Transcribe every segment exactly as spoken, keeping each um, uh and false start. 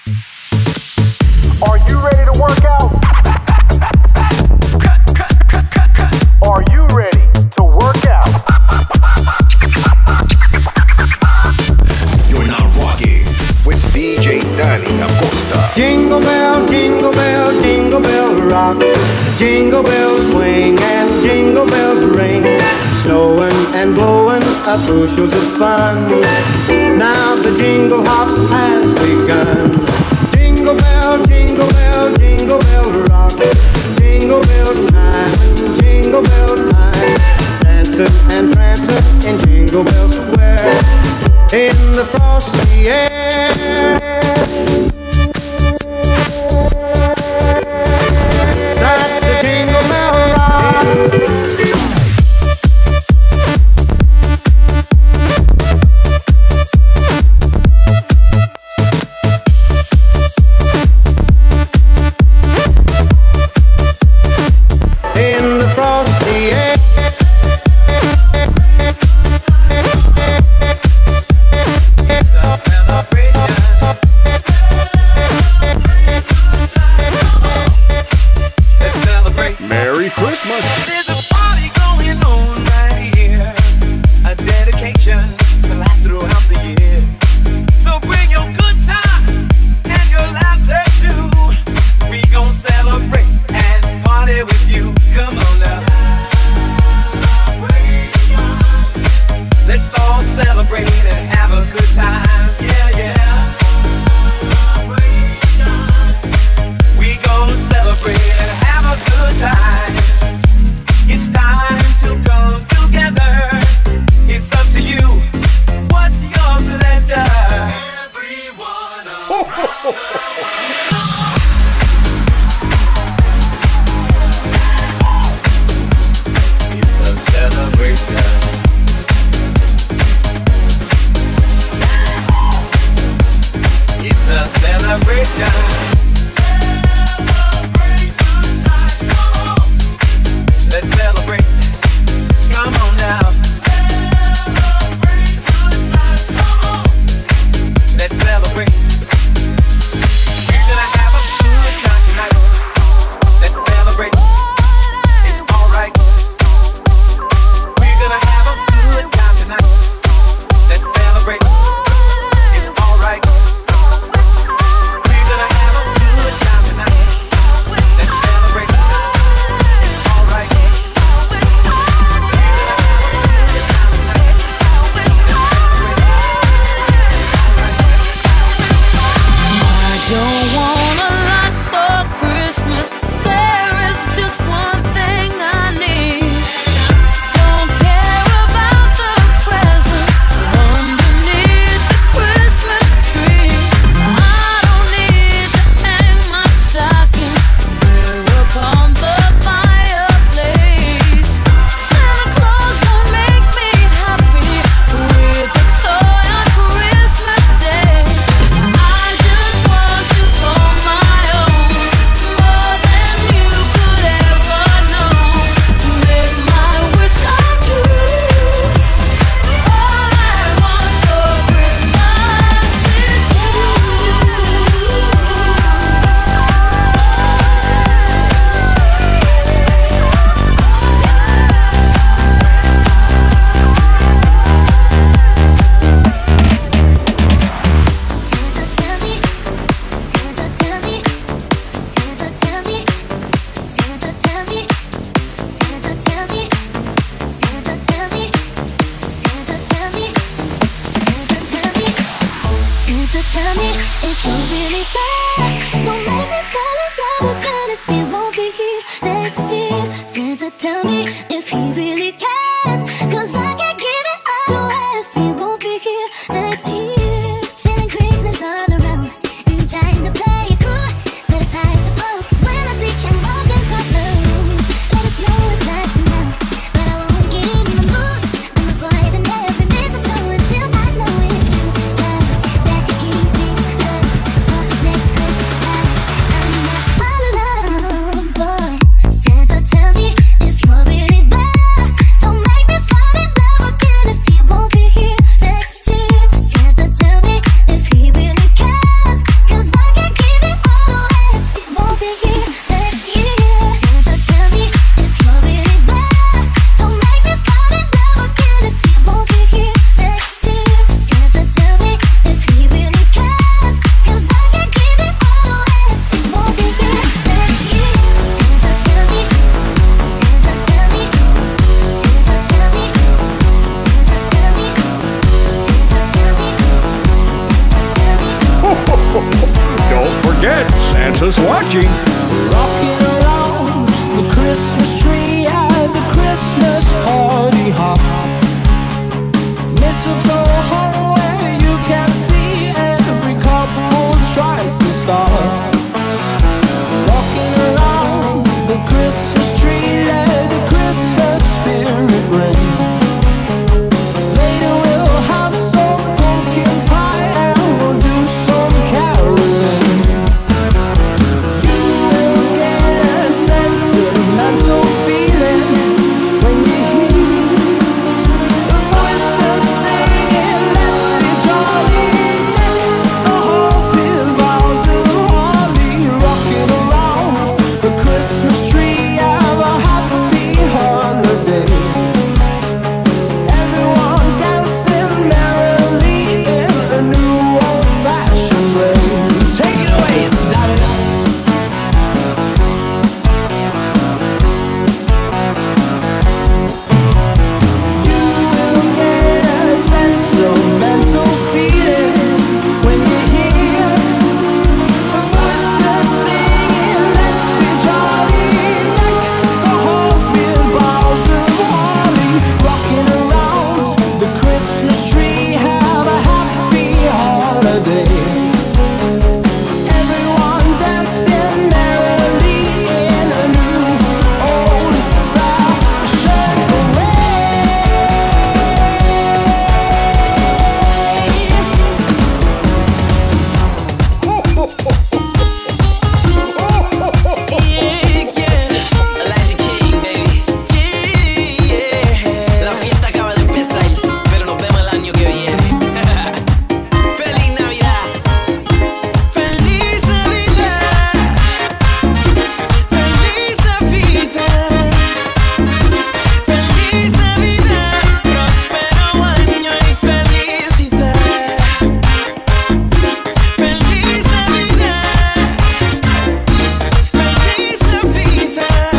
Are you ready to work out? Are you ready to work out? You're now rocking with D J Danny Acosta. Jingle bell, jingle bell, jingle bell rock. Jingle bells swing and jingle bells ring. Snowing and blowing up bushels of fun. Now the jingle hop has begun. Jingle bell, jingle bell, jingle bell rock. Jingle bell time, jingle bell time. Dancing and prancing in Jingle Bell Square. In the frosty air. That's the Jingle Bell Rock. Tell me if you're really Santa's watching. Rocking around the Christmas tree at the Christmas party hop. Mistletoe hung where you can see every couple tries to stop. Rocking around the Christmas tree, let the Christmas spirit reign. Later we'll have some pumpkin pie and we'll do some caroling. You will get a sentimental feeling when you hear the voices singing, let's be jolly. Deck the halls with boughs of holly. Rocking around the Christmas tree, have a happy holiday. Everyone dancing merrily in a new old-fashioned way. Take it away, Santa. You will get a sentimental feeling when you hear the voices singing, let's be jolly. Deck the halls with boughs of holly. Rocking around the Christmas tree, have a happy holiday. Everyone dancing merrily in a new old-fashioned way. Yeah, yeah. Elijah King, baby. Yeah, yeah. La fiesta acaba de empezar, pero nos vemos el año que viene. Feliz Navidad. Feliz Navidad. Feliz Navidad. Feliz Navidad. Próspero año y felicidad. Feliz Navidad. Feliz Navidad,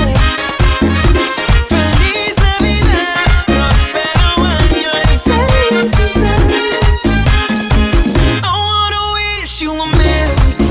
feliz Navidad, próspero año y felicidad. I wanna wish you a Merry